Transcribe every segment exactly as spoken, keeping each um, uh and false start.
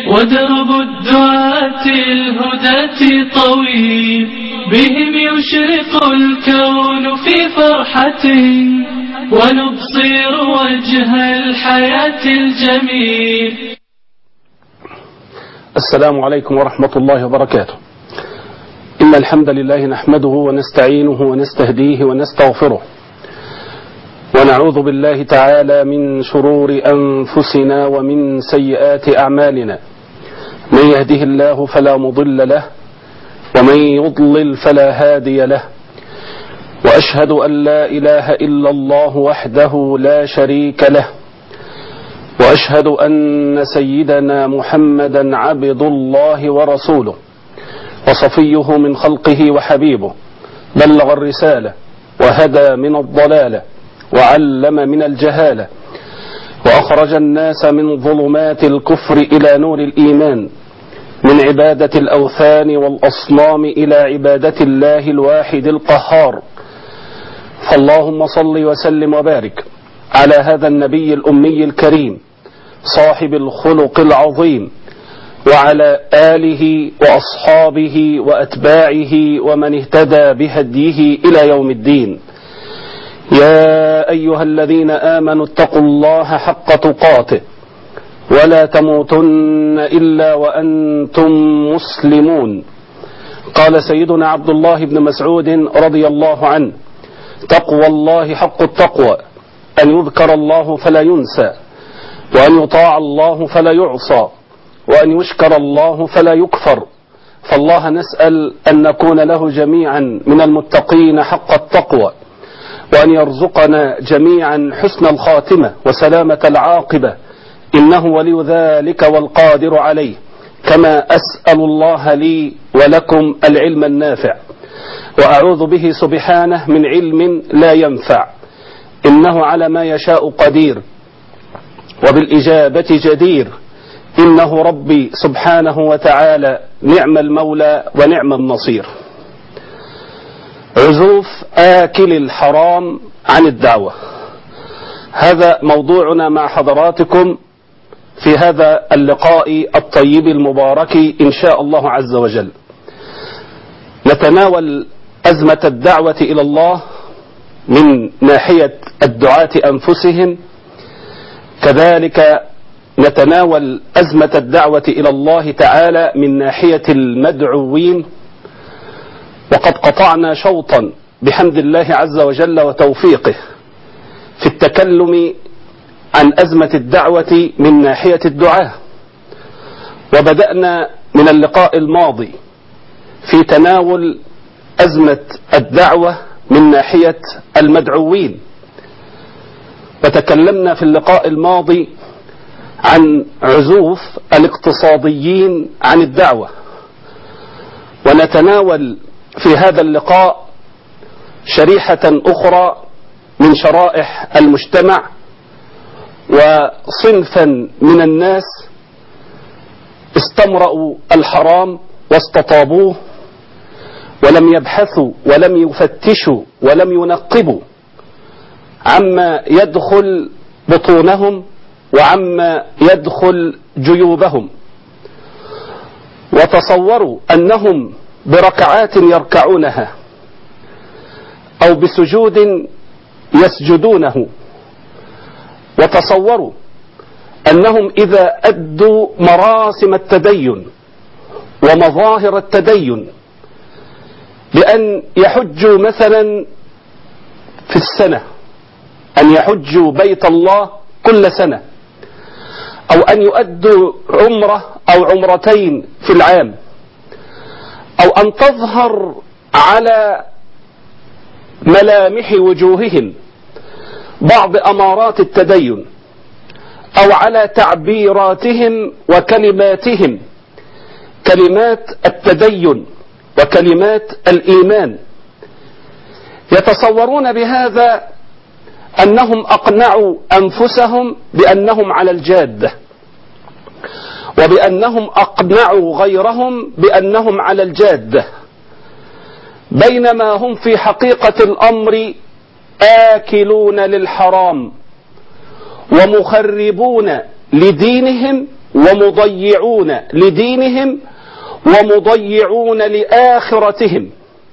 ودرب الدعاة الهداة طويل، بهم يشرق الكون في فرحة، ونبصر وجه الحياة الجميل. السلام عليكم ورحمة الله وبركاته. إن الحمد لله نحمده ونستعينه ونستهديه ونستغفره، ونعوذ بالله تعالى من شرور أنفسنا ومن سيئات أعمالنا. من يهده الله فلا مضل له، ومن يضلل فلا هادي له. وأشهد أن لا إله إلا الله وحده لا شريك له، وأشهد أن سيدنا محمدا عبد الله ورسوله، وصفيه من خلقه وحبيبه، بلغ الرسالة وهدى من الضلالة وعلم من الجهالة، وأخرج الناس من ظلمات الكفر إلى نور الإيمان، من عبادة الأوثان والأصنام إلى عبادة الله الواحد القهار. فاللهم صل وسلم وبارك على هذا النبي الأمي الكريم صاحب الخلق العظيم، وعلى آله وأصحابه وأتباعه ومن اهتدى بهديه إلى يوم الدين. يا أيها الذين آمنوا اتقوا الله حق تقاته، ولا تموتن إلا وأنتم مسلمون. قال سيدنا عبد الله بن مسعود رضي الله عنه: تقوى الله حق التقوى، أن يذكر الله فلا ينسى، وأن يطاع الله فلا يعصى، وأن يشكر الله فلا يكفر. فالله نسأل أن نكون له جميعا من المتقين حق التقوى، وأن يرزقنا جميعا حسن الخاتمة وسلامة العاقبة، إنه ولي ذلك والقادر عليه. كما أسأل الله لي ولكم العلم النافع، وأعوذ به سبحانه من علم لا ينفع، إنه على ما يشاء قدير، وبالإجابة جدير. إنه ربي سبحانه وتعالى نعم المولى ونعم النصير. عزوف آكل الحرام عن الدعوة، هذا موضوعنا مع حضراتكم في هذا اللقاء الطيب المبارك إن شاء الله عز وجل. نتناول أزمة الدعوة إلى الله من ناحية الدعاة أنفسهم، كذلك نتناول أزمة الدعوة إلى الله تعالى من ناحية المدعوين. وقد قطعنا شوطا بحمد الله عز وجل وتوفيقه في التكلم عن أزمة الدعوة من ناحية الدعاة، وبدأنا من اللقاء الماضي في تناول أزمة الدعوة من ناحية المدعوين، وتكلمنا في اللقاء الماضي عن عزوف الاقتصاديين عن الدعوة. ونتناول في هذا اللقاء شريحة أخرى من شرائح المجتمع، وصنفا من الناس استمرأوا الحرام واستطابوه، ولم يبحثوا ولم يفتشوا ولم ينقبوا عما يدخل بطونهم وعما يدخل جيوبهم، وتصوروا أنهم بركعات يركعونها أو بسجود يسجدونه، وتصوروا أنهم إذا أدوا مراسم التدين ومظاهر التدين بأن يحجوا مثلا في السنة، أن يحجوا بيت الله كل سنة، أو أن يؤدوا عمرة أو عمرتين في العام، أو أن تظهر على ملامح وجوههم بعض أمارات التدين، أو على تعبيراتهم وكلماتهم كلمات التدين وكلمات الإيمان، يتصورون بهذا أنهم أقنعوا أنفسهم بأنهم على الجادة، وبأنهم أقنعوا غيرهم بأنهم على الجادة، بينما هم في حقيقة الأمر آكلون للحرام ومخربون لدينهم ومضيعون لدينهم ومضيعون لآخرتهم.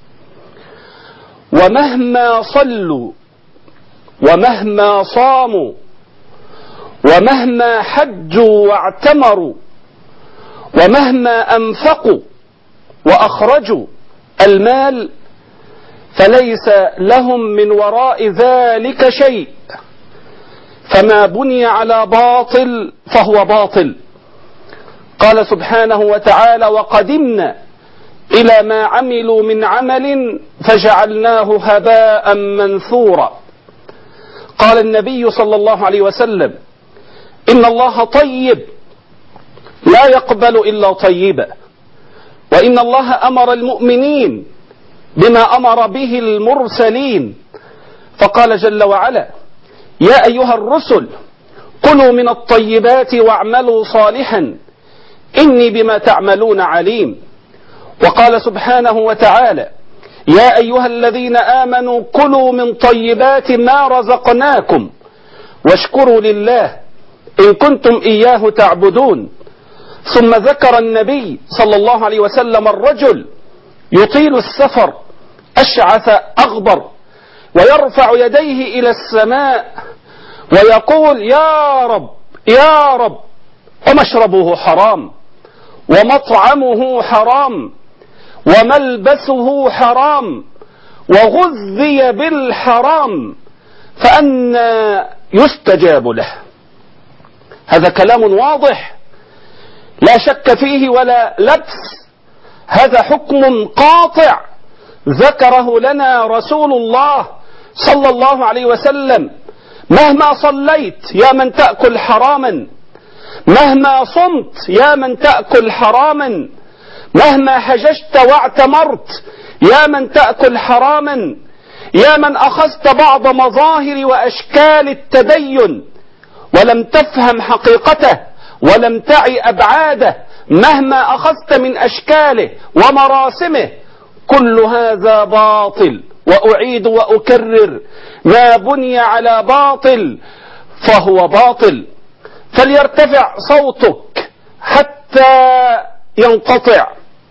ومهما صلوا ومهما صاموا ومهما حجوا واعتمروا ومهما أنفقوا وأخرجوا المال فليس لهم من وراء ذلك شيء، فما بني على باطل فهو باطل. قال سبحانه وتعالى: وقدمنا إلى ما عملوا من عمل فجعلناه هباء منثورا. قال النبي صلى الله عليه وسلم: إن الله طيب لا يقبل إلا طيبا، وإن الله أمر المؤمنين بما أمر به المرسلين، فقال جل وعلا: يا أيها الرسل كلوا من الطيبات واعملوا صالحا إني بما تعملون عليم. وقال سبحانه وتعالى: يا أيها الذين آمنوا كلوا من طيبات ما رزقناكم واشكروا لله إن كنتم إياه تعبدون. ثم ذكر النبي صلى الله عليه وسلم الرجل يطيل السفر أشعث أغبر ويرفع يديه إلى السماء ويقول: يا رب يا رب، ومشربه حرام ومطعمه حرام وملبسه حرام وغذي بالحرام فأنى يستجاب له. هذا كلام واضح لا شك فيه ولا لبس، هذا حكم قاطع ذكره لنا رسول الله صلى الله عليه وسلم. مهما صليت يا من تأكل حراما، مهما صمت يا من تأكل حراما، مهما حججت واعتمرت يا من تأكل حراما، يا من أخذت بعض مظاهر وأشكال التدين ولم تفهم حقيقته ولم تعي أبعاده، مهما أخذت من أشكاله ومراسمه، كل هذا باطل. وأعيد وأكرر: ما بني على باطل فهو باطل. فليرتفع صوتك حتى ينقطع،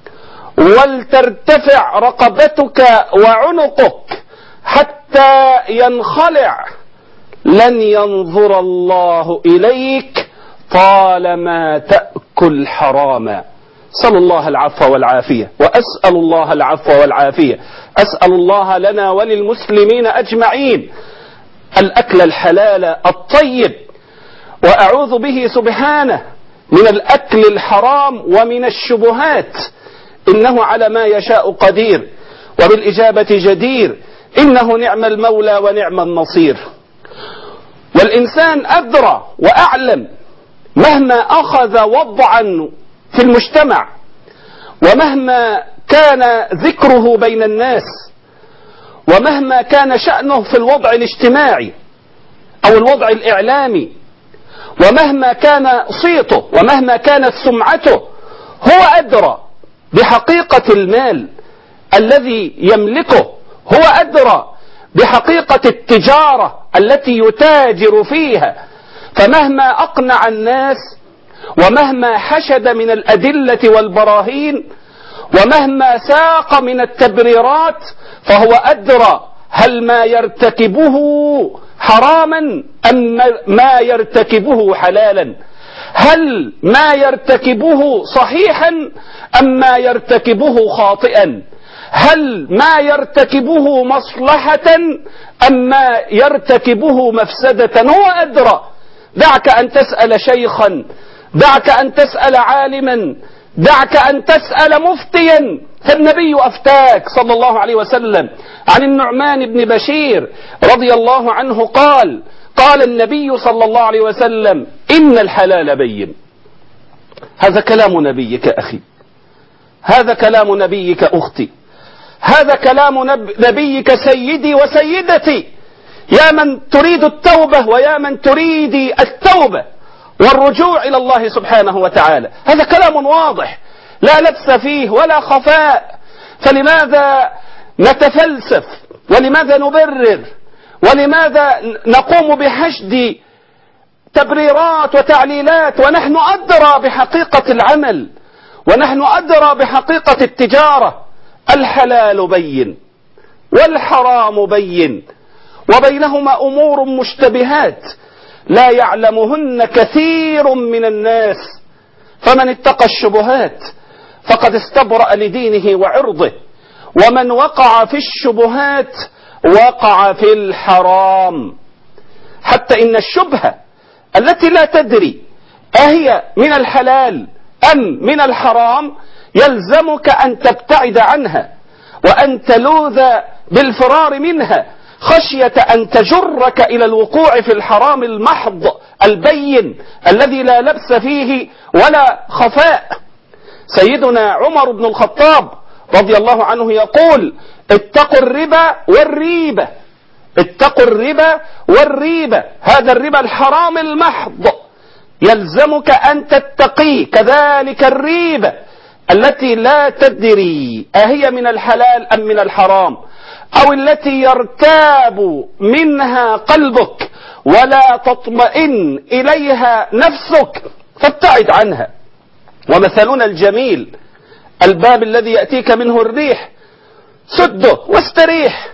ولترتفع رقبتك وعنقك حتى ينخلع. لن ينظر الله إليك طالما تأكل حراما. أسأل الله العفو والعافية، وأسأل الله العفو والعافية. أسأل الله لنا وللمسلمين أجمعين الأكل الحلال الطيب، وأعوذ به سبحانه من الأكل الحرام ومن الشبهات، إنه على ما يشاء قدير وبالإجابة جدير، إنه نعم المولى ونعم النصير. والإنسان أدرى وأعلم مهما أخذ وضعا في المجتمع ومهما كان ذكره بين الناس ومهما كان شأنه في الوضع الاجتماعي أو الوضع الإعلامي ومهما كان صيته ومهما كانت سمعته، هو أدرى بحقيقة المال الذي يملكه، هو أدرى بحقيقة التجارة التي يتاجر فيها. فمهما أقنع الناس ومهما حشد من الأدلة والبراهين ومهما ساق من التبريرات، فهو أدرى هل ما يرتكبه حراما أم ما يرتكبه حلالا، هل ما يرتكبه صحيحا أم ما يرتكبه خاطئا، هل ما يرتكبه مصلحة أم ما يرتكبه مفسدة. هو أدرى. دعك أن تسأل شيخا، دعك أن تسأل عالما، دعك أن تسأل مفتيا، فالنبي أفتاك صلى الله عليه وسلم. عن النعمان بن بشير رضي الله عنه قال: قال النبي صلى الله عليه وسلم: إن الحلال بين. هذا كلام نبيك أخي، هذا كلام نبيك أختي، هذا كلام نبيك سيدي وسيدتي، يا من تريد التوبة ويا من تريدي التوبة والرجوع إلى الله سبحانه وتعالى. هذا كلام واضح لا لبس فيه ولا خفاء. فلماذا نتفلسف ولماذا نبرر ولماذا نقوم بحشد تبريرات وتعليلات، ونحن أدرى بحقيقة العمل، ونحن أدرى بحقيقة التجارة. الحلال بين والحرام بين، وبينهما أمور مشتبهات لا يعلمهن كثير من الناس، فمن اتقى الشبهات فقد استبرأ لدينه وعرضه، ومن وقع في الشبهات وقع في الحرام. حتى إن الشبهة التي لا تدري أهي من الحلال أم من الحرام يلزمك أن تبتعد عنها، وأن تلوذ بالفرار منها، خشية أن تجرك إلى الوقوع في الحرام المحض البين الذي لا لبس فيه ولا خفاء. سيدنا عمر بن الخطاب رضي الله عنه يقول: اتقوا الربا والريبة، اتقوا الربا والريبة، هذا الربا الحرام المحض يلزمك أن تتقيه، كذلك الريبة التي لا تدري أهي من الحلال أم من الحرام، أو التي يرتاب منها قلبك ولا تطمئن إليها نفسك، فابتعد عنها. ومثلنا الجميل الباب الذي يأتيك منه الريح سده واستريح،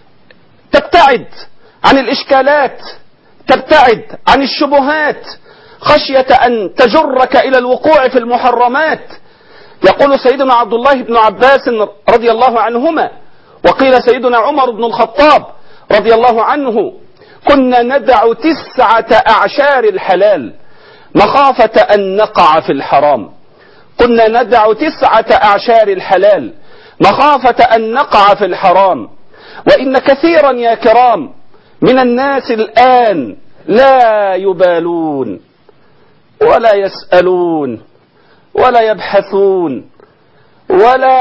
تبتعد عن الإشكالات، تبتعد عن الشبهات، خشية أن تجرك إلى الوقوع في المحرمات. يقول سيدنا عبد الله بن عباس رضي الله عنهما، وقيل سيدنا عمر بن الخطاب رضي الله عنه: كنا ندع تسعة أعشار الحلال مخافة أن نقع في الحرام. كنا ندع تسعة أعشار الحلال مخافة أن نقع في الحرام. وإن كثيرا يا كرام من الناس الآن لا يبالون ولا يسألون ولا يبحثون ولا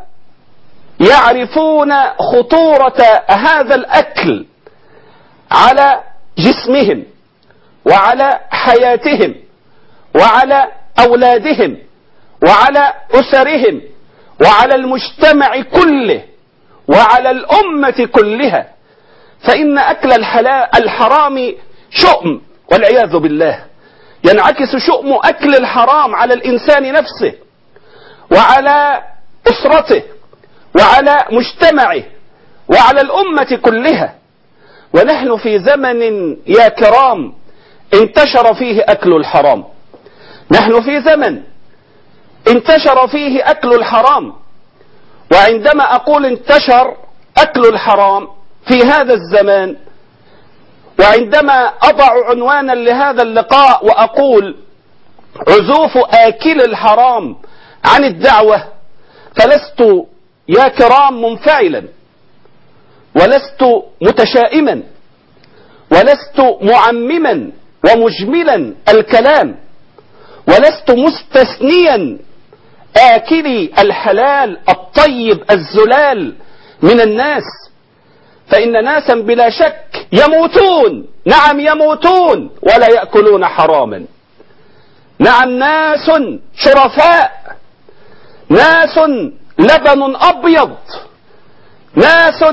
يعرفون خطورة هذا الأكل على جسمهم وعلى حياتهم وعلى أولادهم وعلى أسرهم وعلى المجتمع كله وعلى الأمة كلها. فإن أكل الحرام شؤم والعياذ بالله، ينعكس شؤم أكل الحرام على الإنسان نفسه وعلى أسرته وعلى مجتمعه وعلى الأمة كلها. ونحن في زمن يا كرام انتشر فيه أكل الحرام، نحن في زمن انتشر فيه أكل الحرام. وعندما أقول انتشر أكل الحرام في هذا الزمان، وعندما أضع عنوانا لهذا اللقاء وأقول عزوف آكل الحرام عن الدعوة، فلست يا كرام منفعلا، ولست متشائما، ولست معمما ومجملا الكلام، ولست مستثنيا آكلي الحلال الطيب الزلال من الناس. فإن ناسا بلا شك يموتون، نعم يموتون ولا يأكلون حراما. نعم ناس شرفاء، ناس لبن أبيض، ناس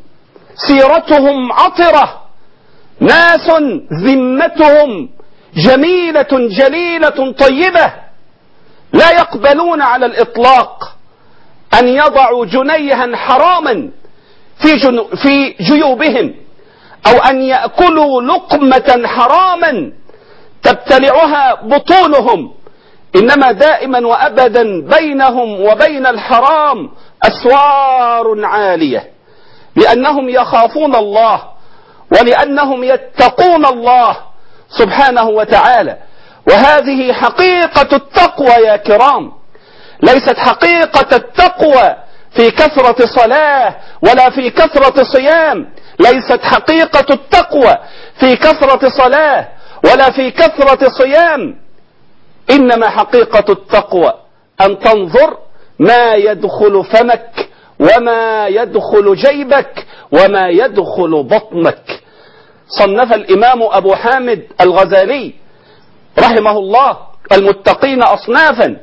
سيرتهم عطرة، ناس ذمتهم جميلة جليلة طيبة، لا يقبلون على الإطلاق أن يضعوا جنيها حراما في, جنو في جيوبهم، أو أن يأكلوا لقمة حراما تبتلعها بطونهم. إنما دائما وأبدا بينهم وبين الحرام أسوار عالية، لأنهم يخافون الله ولأنهم يتقون الله سبحانه وتعالى. وهذه حقيقة التقوى يا كرام، ليست حقيقة التقوى في كثرة صلاة ولا في كثرة صيام، ليست حقيقة التقوى في كثرة صلاة ولا في كثرة صيام، إنما حقيقة التقوى أن تنظر ما يدخل فمك وما يدخل جيبك وما يدخل بطنك. صنف الإمام أبو حامد الغزالي رحمه الله المتقين أصنافا،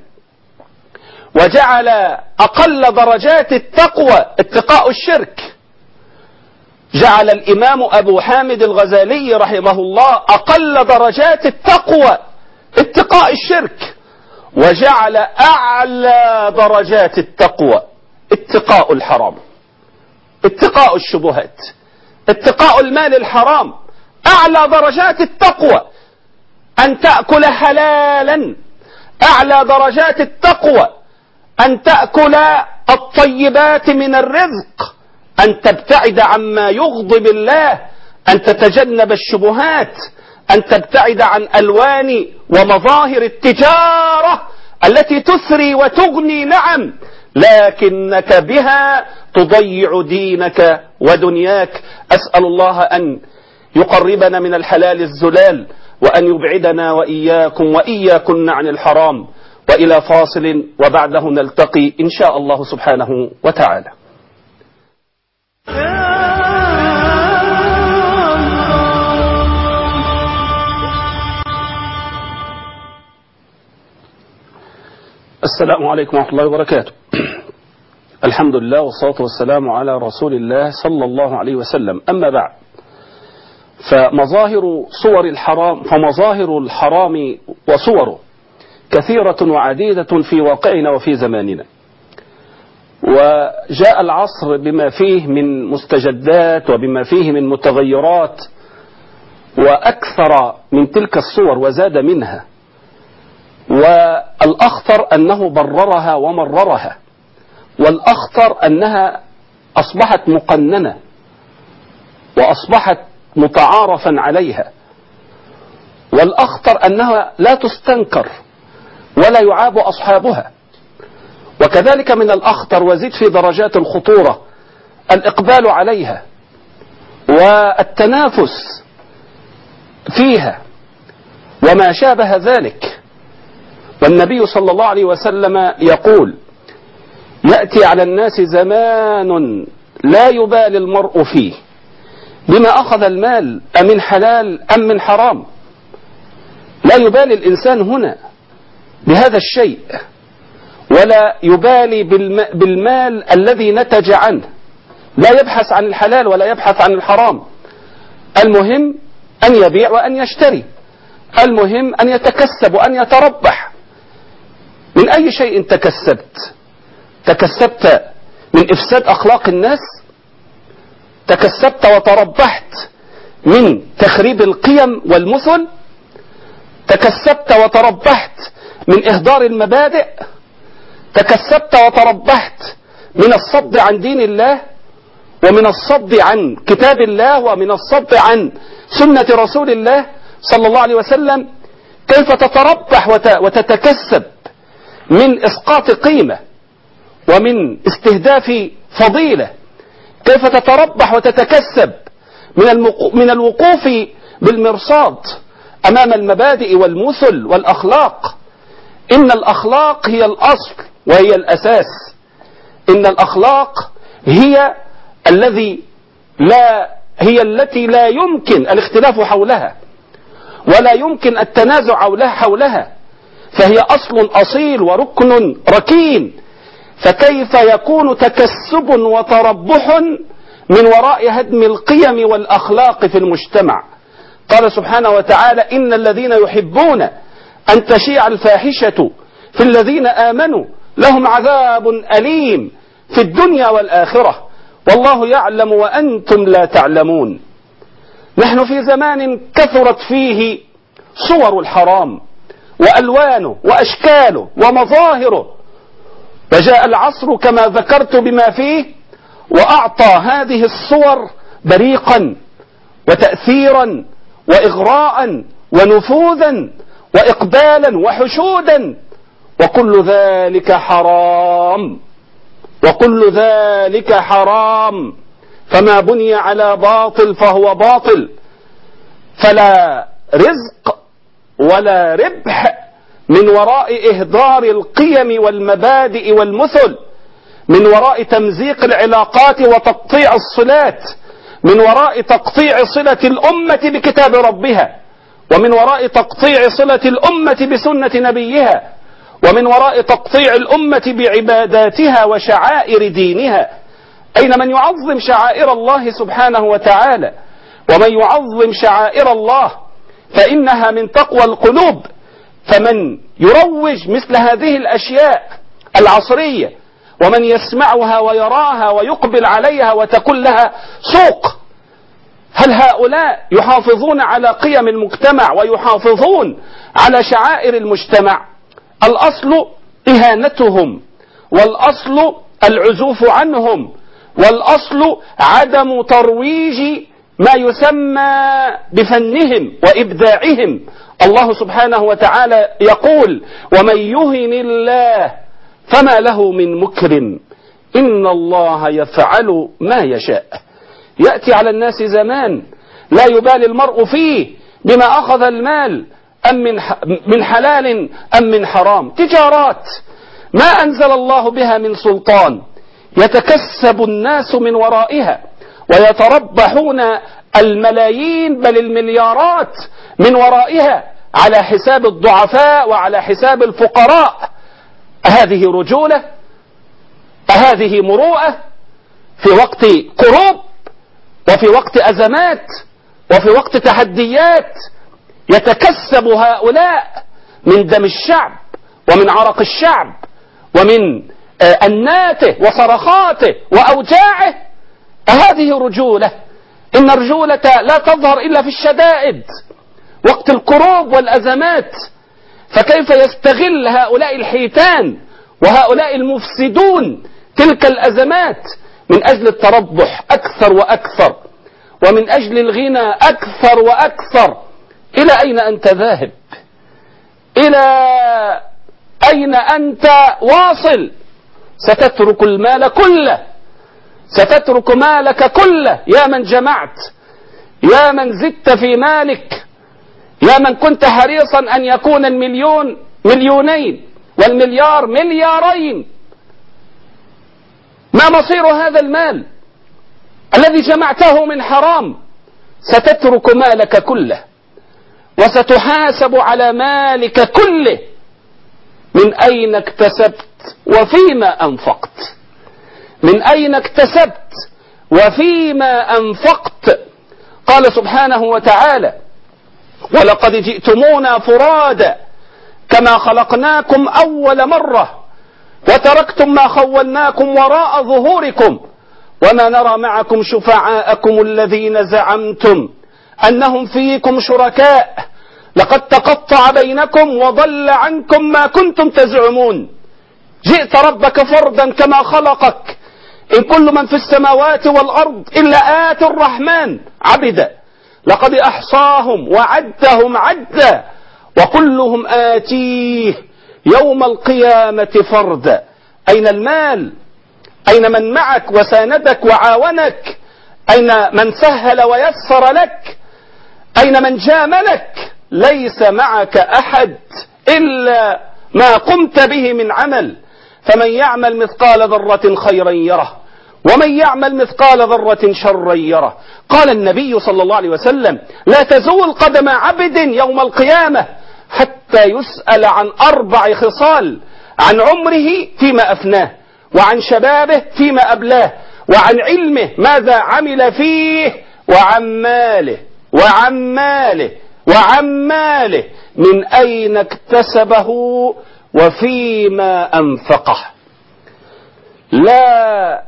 وجعل أقل درجات التقوى اتقاء الشرك، جعل الإمام أبو حامد الغزالي رحمه الله أقل درجات التقوى اتقاء الشرك، وجعل أعلى درجات التقوى اتقاء الحرام، اتقاء الشبهات، اتقاء المال الحرام. أعلى درجات التقوى أن تأكل حلالا، أعلى درجات التقوى أن تأكل الطيبات من الرزق، أن تبتعد عما يغضب الله، أن تتجنب الشبهات، أن تبتعد عن ألوان ومظاهر التجارة التي تثري وتغني، نعم، لكنك بها تضيع دينك ودنياك. أسأل الله أن يقربنا من الحلال الزلال، وأن يبعدنا وإياكم وإياكن عن الحرام. وإلى فاصل وبعده نلتقي إن شاء الله سبحانه وتعالى. السلام عليكم ورحمة الله وبركاته. الحمد لله والصلاة والسلام على رسول الله صلى الله عليه وسلم. أما بعد، فمظاهر صور الحرام فمظاهر الحرام وصوره كثيرة وعديدة في واقعنا وفي زماننا، وجاء العصر بما فيه من مستجدات وبما فيه من متغيرات، وأكثر من تلك الصور وزاد منها، والأخطر أنه بررها ومررها، والأخطر أنها أصبحت مقننة وأصبحت متعارفا عليها، والأخطر أنها لا تستنكر ولا يعاب أصحابها. وكذلك من الأخطر وزيد في درجات الخطورة الإقبال عليها والتنافس فيها وما شابه ذلك. والنبي صلى الله عليه وسلم يقول: يأتي على الناس زمان لا يبالي المرء فيه بما أخذ المال أمن حلال أم من حرام. لا يبالي الإنسان هنا بهذا الشيء، ولا يبالي بالمال الذي نتج عنه، لا يبحث عن الحلال ولا يبحث عن الحرام. المهم أن يبيع وأن يشتري، المهم أن يتكسب وأن يتربح. من أي شيء تكسبت؟ تكسبت من إفساد أخلاق الناس؟ تكسبت وتربحت من تخريب القيم والمثل؟ تكسبت وتربحت من إهدار المبادئ؟ تكسبت وتربحت من الصد عن دين الله، ومن الصد عن كتاب الله، ومن الصد عن سنة رسول الله صلى الله عليه وسلم؟ كيف تتربح وتتكسب من إسقاط قيمة ومن استهداف فضيلة؟ كيف تتربح وتتكسب من من الوقوف بالمرصاد أمام المبادئ والمثل والأخلاق؟ إن الأخلاق هي الأصل وهي الأساس. إن الأخلاق هي الذي لا هي التي لا يمكن الاختلاف حولها ولا يمكن التنازع حولها، فهي أصل أصيل وركن ركين. فكيف يكون تكسب وتربح من وراء هدم القيم والأخلاق في المجتمع؟ قال سبحانه وتعالى: إن الذين يحبون أن تشيع الفاحشة في الذين آمنوا لهم عذاب أليم في الدنيا والآخرة والله يعلم وأنتم لا تعلمون. نحن في زمان كثرت فيه صور الحرام وألوانه وأشكاله ومظاهره، وجاء العصر كما ذكرت بما فيه وأعطى هذه الصور بريقا وتأثيرا وإغراء ونفوذا وإقبالا وحشودا، وكل ذلك حرام، وكل ذلك حرام. فما بني على باطل فهو باطل، فلا رزق ولا ربح من وراء إهدار القيم والمبادئ والمثل، من وراء تمزيق العلاقات وتقطيع الصلات، من وراء تقطيع صلة الأمة بكتاب ربها، ومن وراء تقطيع صلة الأمة بسنة نبيها، ومن وراء تقطيع الأمة بعباداتها وشعائر دينها. أين من يعظم شعائر الله سبحانه وتعالى؟ ومن يعظم شعائر الله فإنها من تقوى القلوب. فمن يروج مثل هذه الأشياء العصرية ومن يسمعها ويراها ويقبل عليها وتكون لها سوق، هل هؤلاء يحافظون على قيم المجتمع ويحافظون على شعائر المجتمع؟ الأصل إهانتهم، والأصل العزوف عنهم، والأصل عدم ترويج ما يسمى بفنهم وإبداعهم. الله سبحانه وتعالى يقول: ومن يهن الله فما له من مكرم إن الله يفعل ما يشاء. يأتي على الناس زمان لا يبالي المرء فيه بما أخذ المال أم من من حلال أم من حرام، تجارات ما أنزل الله بها من سلطان يتكسب الناس من ورائها ويتربحون الملايين بل المليارات من ورائها على حساب الضعفاء وعلى حساب الفقراء. أهذه رجولة؟ أهذه مروءة؟ في وقت كروب وفي وقت أزمات وفي وقت تحديات يتكسب هؤلاء من دم الشعب ومن عرق الشعب ومن أناته وصرخاته وأوجاعه. أهذه رجولة؟ إن الرجولة لا تظهر إلا في الشدائد وقت الكروب والأزمات. فكيف يستغل هؤلاء الحيتان وهؤلاء المفسدون تلك الأزمات من أجل التربح أكثر وأكثر ومن أجل الغنى أكثر وأكثر؟ إلى أين أنت ذاهب؟ إلى أين أنت واصل؟ ستترك المال كله، ستترك مالك كله يا من جمعت، يا من زدت في مالك، يا من كنت حريصا أن يكون المليون مليونين والمليار مليارين. ما مصير هذا المال الذي جمعته من حرام؟ ستترك مالك كله وستحاسب على مالك كله. من أين اكتسبت وفيما أنفقت؟ من أين اكتسبت وفيما أنفقت؟ قال سبحانه وتعالى: ولقد جئتمونا فرادا كما خلقناكم أول مرة وتركتم ما خولناكم وراء ظهوركم وما نرى معكم شفعاءكم الذين زعمتم أنهم فيكم شركاء لقد تقطع بينكم وضل عنكم ما كنتم تزعمون. جئت ربك فردا كما خلقك، إن كل من في السماوات والأرض إلا آتي الرحمن عبدا لقد أحصاهم وعدهم عدا وكلهم آتيه يوم القيامة فردا. أين المال؟ أين من معك وساندك وعاونك؟ أين من سهل ويسر لك؟ أين من جاملك؟ ليس معك أحد إلا ما قمت به من عمل. فمن يعمل مثقال ذرة خيرا يره ومن يعمل مثقال ذرة شرا يره. قال النبي صلى الله عليه وسلم: لا تزول قدم عبد يوم القيامة حتى يسأل عن أربع خصال: عن عمره فيما أفناه، وعن شبابه فيما أبلاه، وعن علمه ماذا عمل فيه، وعن ماله وعن ماله وعن ماله من أين اكتسبه وفيما أنفقه. لا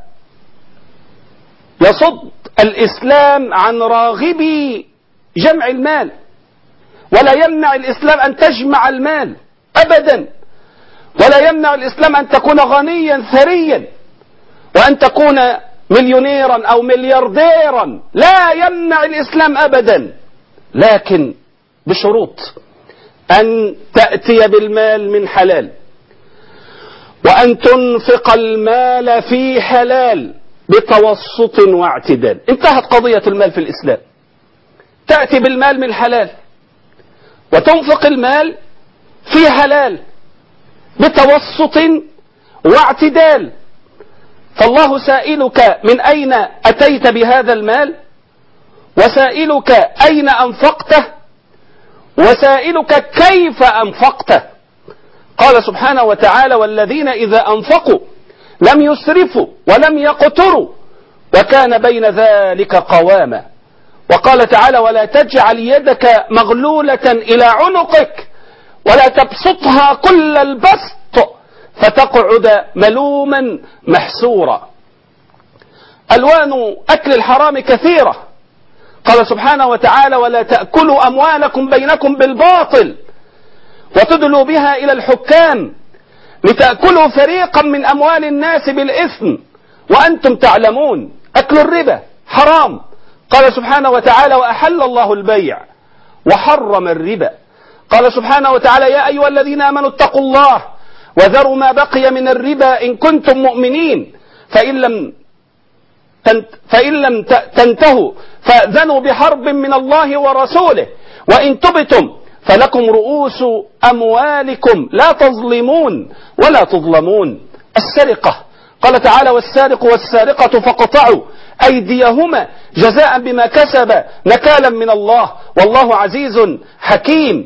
يصد الإسلام عن راغبي جمع المال، ولا يمنع الإسلام أن تجمع المال أبدا، ولا يمنع الإسلام أن تكون غنيا ثريا وأن تكون مليونيرا أو مليارديرا، لا يمنع الإسلام أبدا، لكن بشروط: أن تأتي بالمال من حلال، وأن تنفق المال في حلال بتوسط واعتدال. انتهت قضية المال في الإسلام. تأتي بالمال من حلال وتنفق المال في حلال بتوسط واعتدال. فالله سائلك: من أين أتيت بهذا المال؟ وسائلك: أين أنفقته؟ وسائلك: كيف أنفقته؟ قال سبحانه وتعالى: والذين إذا أنفقوا لم يسرفوا ولم يقتروا وكان بين ذلك قواما. وقال تعالى: ولا تجعل يدك مغلولة إلى عنقك ولا تبسطها كل البسط فتقعد ملوما محسورا. ألوان أكل الحرام كثيرة. قال سبحانه وتعالى: ولا تأكلوا أموالكم بينكم بالباطل وتدلوا بها إلى الحكام لتأكلوا فريقا من أموال الناس بالإثم وأنتم تعلمون. أكل الربا حرام. قال سبحانه وتعالى: وأحل الله البيع وحرم الربا. قال سبحانه وتعالى: يا أيها الذين آمنوا اتقوا الله وذروا ما بقي من الربا إن كنتم مؤمنين فإن لم فإن لم تنتهوا فأذنوا بحرب من الله ورسوله وإن تبتم فلكم رؤوس أموالكم لا تظلمون ولا تظلمون. السرقة قال تعالى: والسارق والسارقة فاقطعوا أيديهما جزاء بما كسب نكالا من الله والله عزيز حكيم.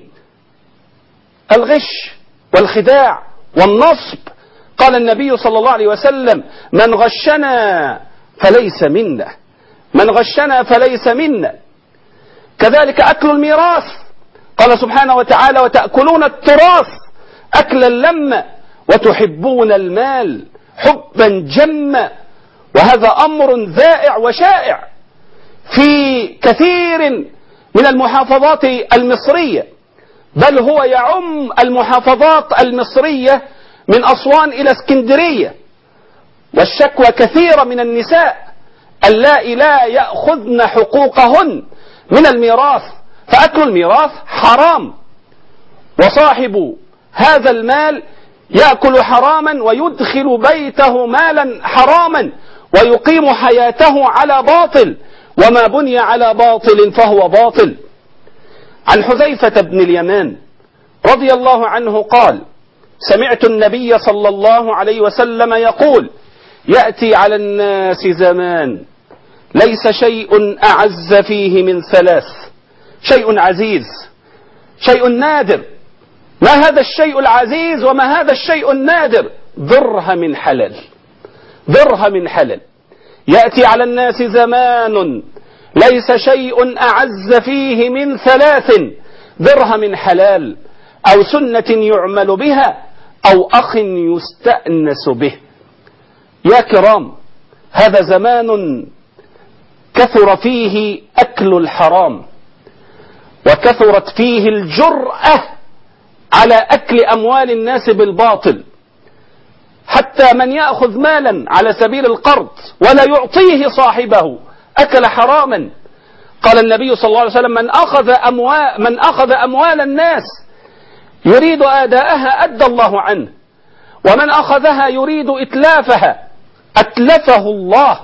الغش والخداع والنصب قال النبي صلى الله عليه وسلم: من غشنا فليس منا، من غشنا فليس منا. كذلك أكل الميراث قال سبحانه وتعالى: وتأكلون التراث أكلا لما وتحبون المال حبا جما. وهذا أمر ذائع وشائع في كثير من المحافظات المصرية، بل هو يعم المحافظات المصرية من أسوان إلى اسكندرية. والشكوى كثيرة من النساء اللائي لا يأخذن حقوقهن من الميراث، فأكل الميراث حرام، وصاحب هذا المال يأكل حراما ويدخل بيته مالا حراما ويقيم حياته على باطل، وما بني على باطل فهو باطل. عن حذيفة بن اليمان رضي الله عنه قال: سمعت النبي صلى الله عليه وسلم يقول: يأتي على الناس زمان ليس شيء أعز فيه من ثلاث: شيء عزيز، شيء نادر. ما هذا الشيء العزيز وما هذا الشيء النادر؟ درهم حلال، درهم حلال. يأتي على الناس زمان ليس شيء أعز فيه من ثلاث: درهم حلال أو سنة يعمل بها أو أخ يستأنس به. يا كرام، هذا زمان كثر فيه أكل الحرام وكثرت فيه الجرأة على أكل أموال الناس بالباطل، حتى من يأخذ مالا على سبيل القرض ولا يعطيه صاحبه أكل حراما. قال النبي صلى الله عليه وسلم: من أخذ أموال, من أخذ أموال الناس يريد أداءها أدى الله عنه، ومن أخذها يريد إتلافها أتلفه الله.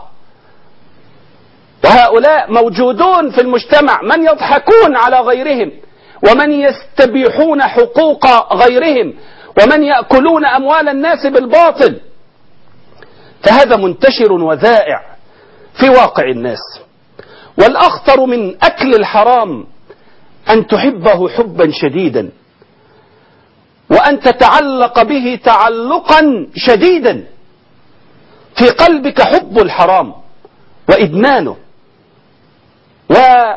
وهؤلاء موجودون في المجتمع، من يضحكون على غيرهم ومن يستبيحون حقوق غيرهم ومن يأكلون أموال الناس بالباطل. فهذا منتشر وذائع في واقع الناس. والأخطر من أكل الحرام أن تحبه حبا شديدا وأن تتعلق به تعلقا شديدا، في قلبك حب الحرام وإدمانه و...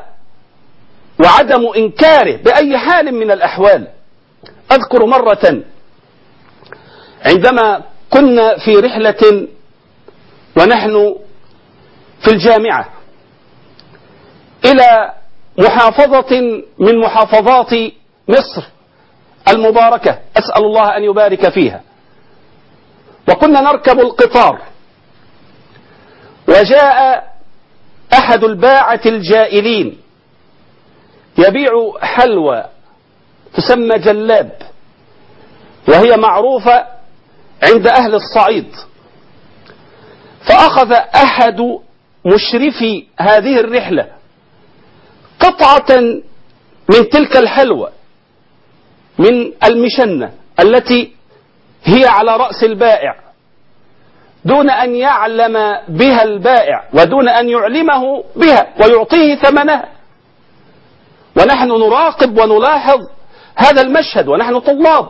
وعدم إنكاره بأي حال من الأحوال. أذكر مرة عندما كنا في رحلة ونحن في الجامعة إلى محافظة من محافظات مصر المباركة، أسأل الله أن يبارك فيها، وكنا نركب القطار، وجاء أحد الباعة الجائلين يبيع حلوى تسمى جلاب، وهي معروفة عند أهل الصعيد. فأخذ أحد مشرفي هذه الرحلة قطعة من تلك الحلوى من المشنة التي هي على رأس البائع، دون أن يعلم بها البائع ودون أن يعلمه بها ويعطيه ثمنها. ونحن نراقب ونلاحظ هذا المشهد ونحن طلاب.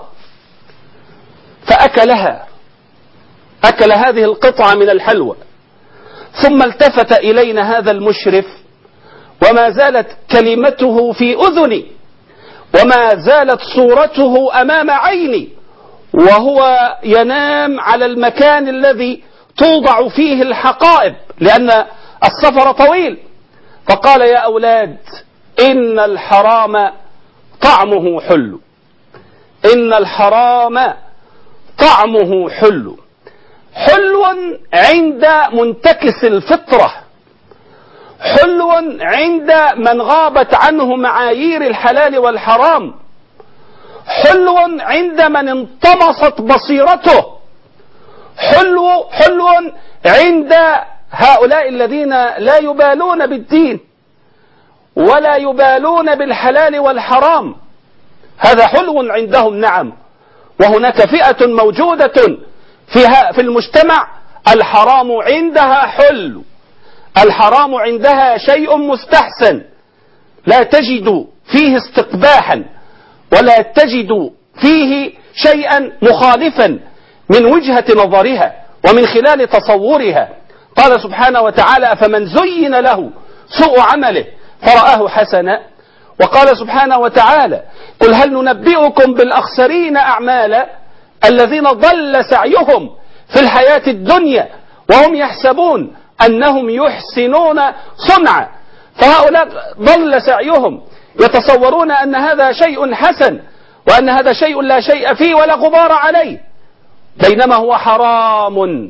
فأكلها، أكل هذه القطعة من الحلوى، ثم التفت إلينا هذا المشرف وما زالت كلمته في أذني وما زالت صورته أمام عيني وهو ينام على المكان الذي توضع فيه الحقائب لأن السفر طويل. فقال: يا أولاد، إن الحرام طعمه حلو، إن الحرام طعمه حلو، حلو عند منتكس الفطرة، حلو عند من غابت عنه معايير الحلال والحرام، حلو عند من انطمست بصيرته، حلو حلو عند هؤلاء الذين لا يبالون بالدين ولا يبالون بالحلال والحرام. هذا حلو عندهم، نعم. وهناك فئة موجودة فيها في المجتمع الحرام عندها حلو، الحرام عندها شيء مستحسن، لا تجد فيه استقباحا ولا تجد فيه شيئا مخالفا من وجهة نظرها ومن خلال تصورها. قال سبحانه وتعالى: أفمن زين له سوء عمله فرآه حسنا. وقال سبحانه وتعالى: قل هل ننبئكم بالأخسرين أعمالا الذين ضل سعيهم في الحياة الدنيا وهم يحسبون أنهم يحسنون صنعا. فهؤلاء ضل سعيهم، يتصورون أن هذا شيء حسن وأن هذا شيء لا شيء فيه ولا غبار عليه، بينما هو حرام.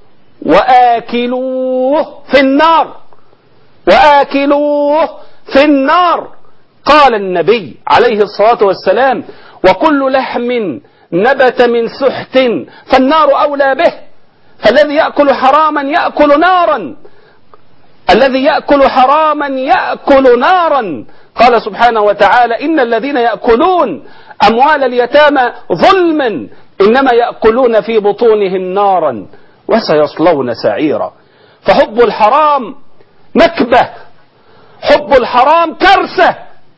وآكلوه في النار، وآكلوه في النار. قال النبي عليه الصلاة والسلام: وكل لحم نبت من سحت فالنار أولى به. فالذي يأكل حراما يأكل نارا، الذي يأكل حراما يأكل نارا. قال سبحانه وتعالى: إن الذين يأكلون أموال اليتامى ظلما إنما يأكلون في بطونهم نارا وسيصلون سعيرا. فحب الحرام نكبة، حب الحرام كارثة.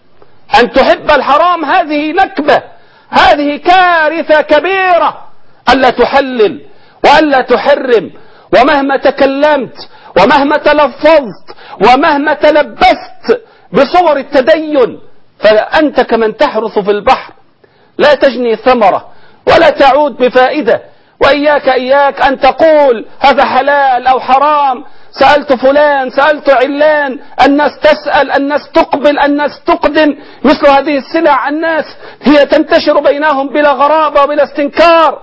أن تحب الحرام هذه نكبة، هذه كارثة كبيرة. ألا تحلل وألا تحرم، ومهما تكلمت ومهما تلفظت ومهما تلبست بصور التدين فأنت كمن تحرث في البحر لا تجني ثمرة ولا تعود بفائدة. وإياك إياك أن تقول هذا حلال أو حرام، سألت فلان، سألت علان، الناس تسأل، الناس تقبل، الناس تقدم مثل هذه السلع، الناس هي تنتشر بينهم بلا غرابة وبلا استنكار.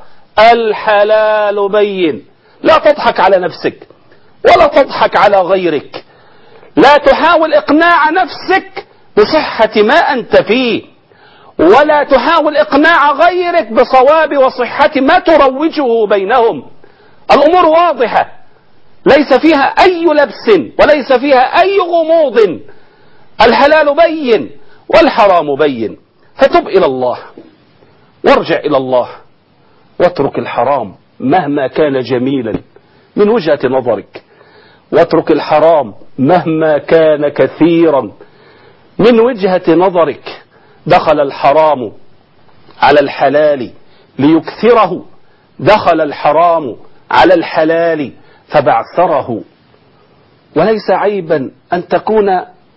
الحلال بين، لا تضحك على نفسك ولا تضحك على غيرك، لا تحاول إقناع نفسك بصحة ما أنت فيه، ولا تحاول إقناع غيرك بصواب وصحة ما تروجه بينهم. الأمور واضحة، ليس فيها أي لبس وليس فيها أي غموض. الحلال بين والحرام بين. فتب إلى الله وارجع إلى الله واترك الحرام مهما كان جميلا من وجهة نظرك، واترك الحرام مهما كان كثيرا من وجهة نظرك. دخل الحرام على الحلال ليكثره، دخل الحرام على الحلال فبعثره. وليس عيبا أن تكون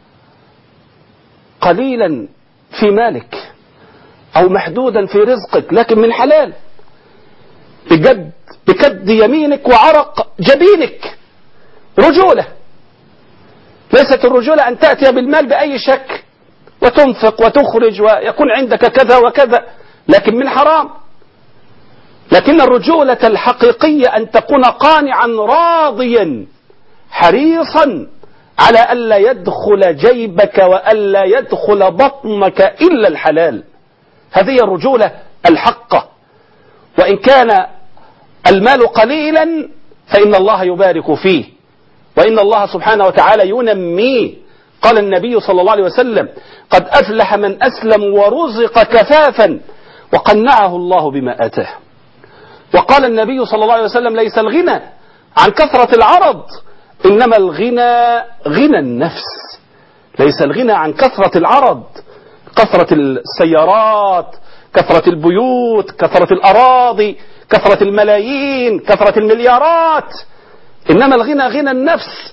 قليلا في مالك أو محدودا في رزقك لكن من حلال، بجد بكد يمينك وعرق جبينك. رجولة، ليست الرجولة أن تأتي بالمال بأي شك وتنفق وتخرج ويكون عندك كذا وكذا لكن من حرام. لكن الرجولة الحقيقية أن تكون قانعا راضيا حريصا على ألا يدخل جيبك وألا يدخل بطنك إلا الحلال. هذه الرجولة الحقة. وإن كان المال قليلا فإن الله يبارك فيه، وإن الله سبحانه وتعالى ينميه. قال النبي صلى الله عليه وسلم: قد أفلح من أسلم ورزق كفافا وقنعه الله بما آتاه. وقال النبي صلى الله عليه وسلم: ليس الغنى عن كثرة العرض إنما الغنى غنى النفس. ليس الغنى عن كثرة العرض، كثرة السيارات، كثرة البيوت، كثرة الأراضي، كثرة الملايين، كثرة المليارات. إنما الغنى غنى النفس.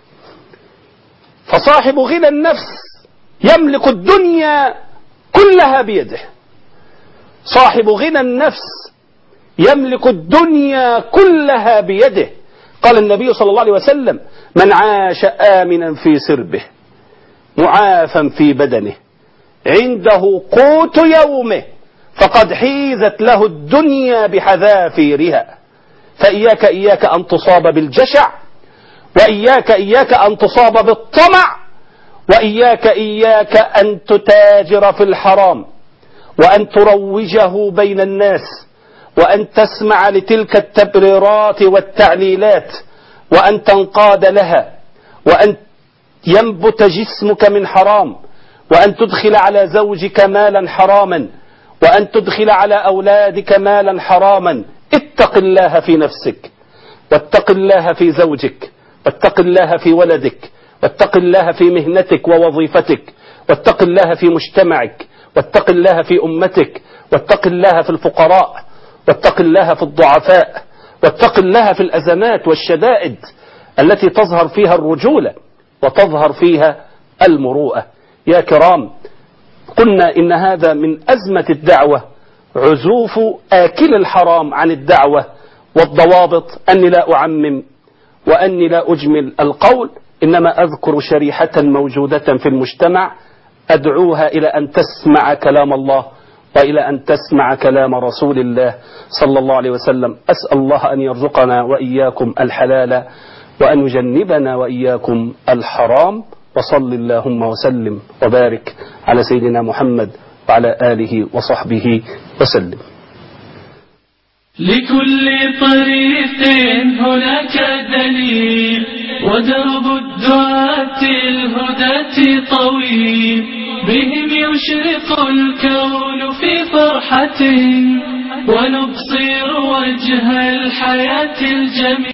فصاحب غنى النفس يملك الدنيا كلها بيده. صاحب غنى النفس يملك الدنيا كلها بيده. قال النبي صلى الله عليه وسلم: من عاش آمنا في سربه معافا في بدنه عنده قوت يومه فقد حيزت له الدنيا بحذافيرها. فإياك إياك أن تصاب بالجشع، وإياك إياك أن تصاب بالطمع، وإياك إياك أن تتاجر في الحرام، وأن تروجه بين الناس، وأن تسمع لتلك التبريرات والتعليلات، وأن تنقاد لها، وأن ينبت جسمك من حرام، وأن تدخل على زوجك مالا حراما، وأن تدخل على أولادك مالا حراما. اتق الله في نفسك، واتق الله في زوجك، واتق الله في ولدك، واتق الله في مهنتك ووظيفتك، واتق الله في مجتمعك، واتق الله في أمتك، واتق الله في الفقراء، واتق الله في الضعفاء، واتق الله في الأزمات والشدائد التي تظهر فيها الرجولة وتظهر فيها المروءة. يا كرام، قلنا إن هذا من أزمة الدعوة عزوف آكل الحرام عن الدعوة، والضوابط أني لا أعمم وأني لا أجمل القول، إنما أذكر شريحة موجودة في المجتمع أدعوها إلى أن تسمع كلام الله وإلى أن تسمع كلام رسول الله صلى الله عليه وسلم. أسأل الله أن يرزقنا وإياكم الحلال وأن يجنبنا وإياكم الحرام. وصل اللهم وسلم وبارك على سيدنا محمد وعلى آله وصحبه وسلم. لكل طريق هناك دليل، ودرب الدعاة الهداة طويل، بهم يشرق الكون في فرحة ونبصر وجه الحياة الجميل.